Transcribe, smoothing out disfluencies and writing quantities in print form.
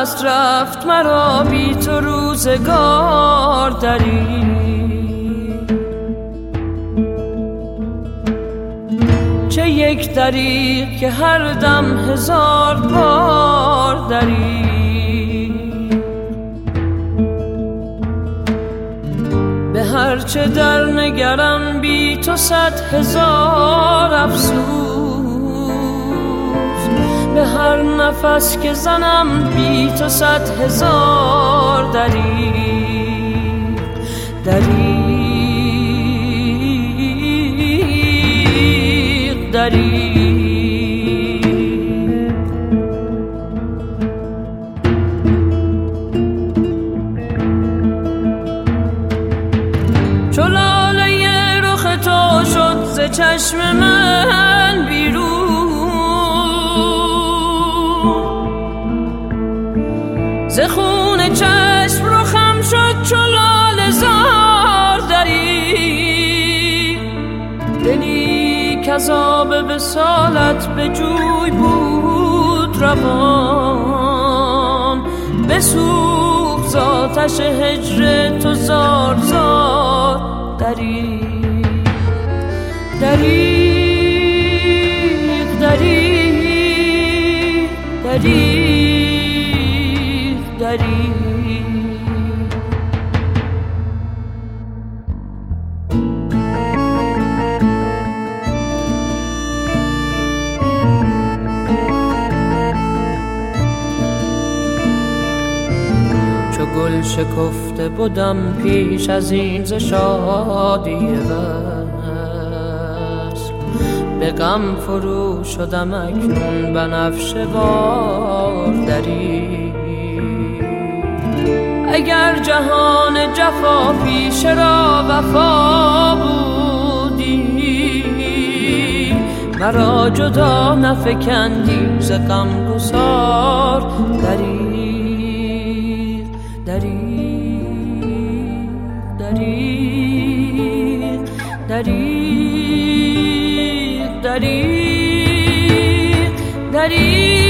دست رفت مرا بی تو روزگار دری. چه یک دری که هر دم هزار بار دری. به هر چه در نگرم بی تو 100,000 افسوس. به هر نفس که زنم بی تو 100,000 دری. دری چو لاله رخ تو شد ز چشم من بیرون. ز خون چشم رخم شد چو لاله زار دری. دلی کذاب وصالت به جوی بود روان. بسوخت ز آتش هجر تو زار زار دری. دریغ دریغ دریغ دریغ. گل شکفته بودم پیش از این ز شادی وصل. به غم فرو شدم اکنون بنفشه وار دری. اگر جهان جفا پیش را وفا بودی. مرا جدا نفکندی ز غمگسار دری. دریغ دریغ دریغ دریغ دریغ